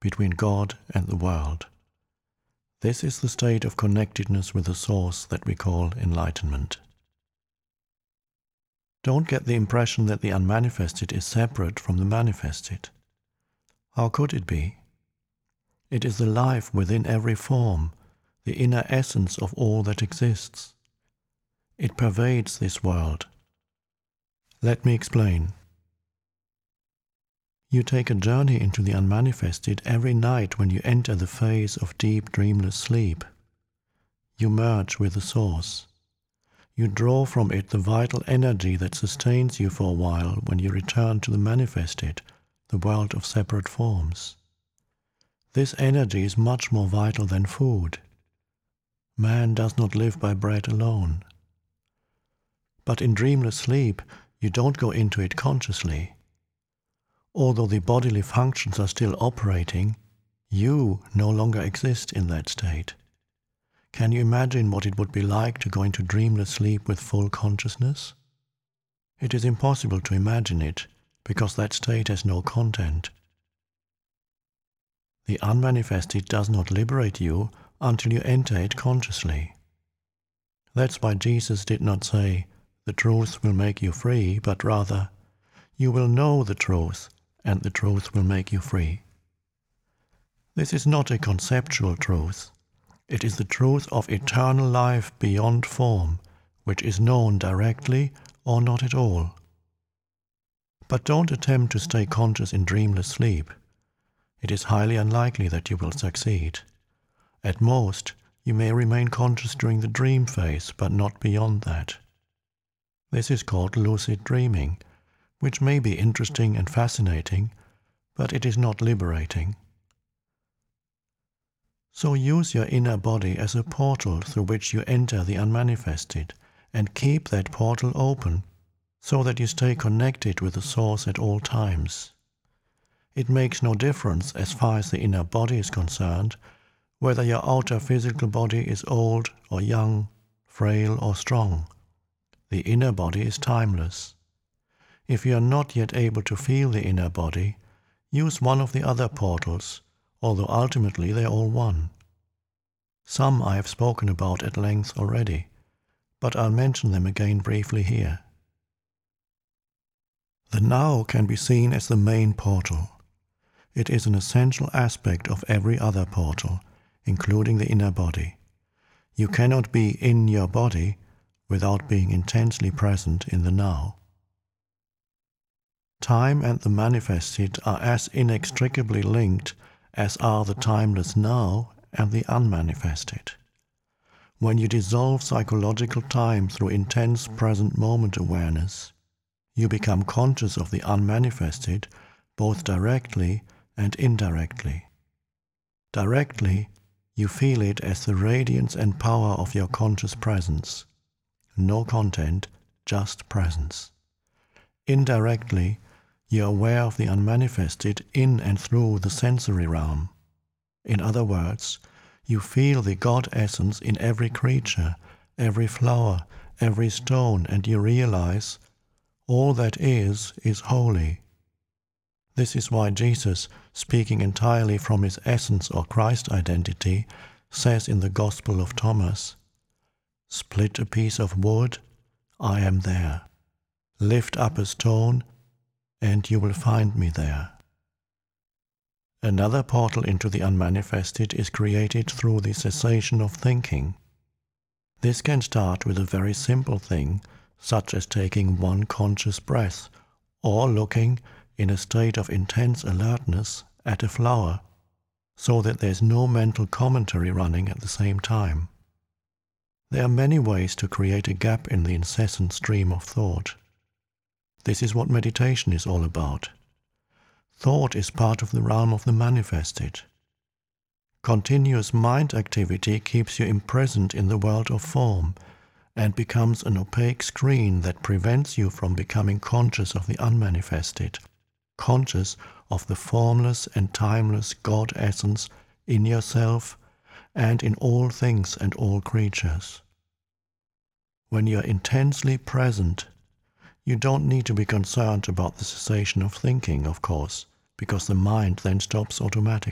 between God and the world. This is the state of connectedness with the source that we call enlightenment. Don't get the impression that the unmanifested is separate from the manifested. How could it be? It is the life within every form, the inner essence of all that exists. It pervades this world. Let me explain. You take a journey into the unmanifested every night when you enter the phase of deep dreamless sleep. You merge with the source. You draw from it the vital energy that sustains you for a while when you return to the manifested, the world of separate forms. This energy is much more vital than food. Man does not live by bread alone. But in dreamless sleep, you don't go into it consciously. Although the bodily functions are still operating, you no longer exist in that state. Can you imagine what it would be like to go into dreamless sleep with full consciousness? It is impossible to imagine it, because that state has no content. The unmanifested does not liberate you until you enter it consciously. That's why Jesus did not say, "The truth will make you free," but rather, "You will know the truth, and the truth will make you free." This is not a conceptual truth. It is the truth of eternal life beyond form, which is known directly or not at all. But don't attempt to stay conscious in dreamless sleep. It is highly unlikely that you will succeed. At most, you may remain conscious during the dream phase, but not beyond that. This is called lucid dreaming, which may be interesting and fascinating, but it is not liberating. So use your inner body as a portal through which you enter the unmanifested, and keep that portal open so that you stay connected with the source at all times. It makes no difference as far as the inner body is concerned, whether your outer physical body is old or young, frail or strong. The inner body is timeless. If you are not yet able to feel the inner body, use one of the other portals, although ultimately they are all one. Some I have spoken about at length already, but I'll mention them again briefly here. The now can be seen as the main portal. It is an essential aspect of every other portal, including the inner body. You cannot be in your body without being intensely present in the now. Time and the manifested are as inextricably linked as are the timeless now and the unmanifested. When you dissolve psychological time through intense present moment awareness, you become conscious of the unmanifested both directly and indirectly. Directly, you feel it as the radiance and power of your conscious presence. No content, just presence. Indirectly, you are aware of the unmanifested in and through the sensory realm. In other words, you feel the God essence in every creature, every flower, every stone, and you realize all that is holy. This is why Jesus, speaking entirely from his essence or Christ identity, says in the Gospel of Thomas, "Split a piece of wood, I am there. Lift up a stone, and you will find me there." Another portal into the unmanifested is created through the cessation of thinking. This can start with a very simple thing, such as taking one conscious breath, or looking, in a state of intense alertness, at a flower, so that there is no mental commentary running at the same time. There are many ways to create a gap in the incessant stream of thought. This is what meditation is all about. Thought is part of the realm of the manifested. Continuous mind activity keeps you imprisoned in the world of form and becomes an opaque screen that prevents you from becoming conscious of the unmanifested, conscious of the formless and timeless God essence in yourself and in all things and all creatures. When you are intensely present, you don't need to be concerned about the cessation of thinking, of course, because the mind then stops automatically.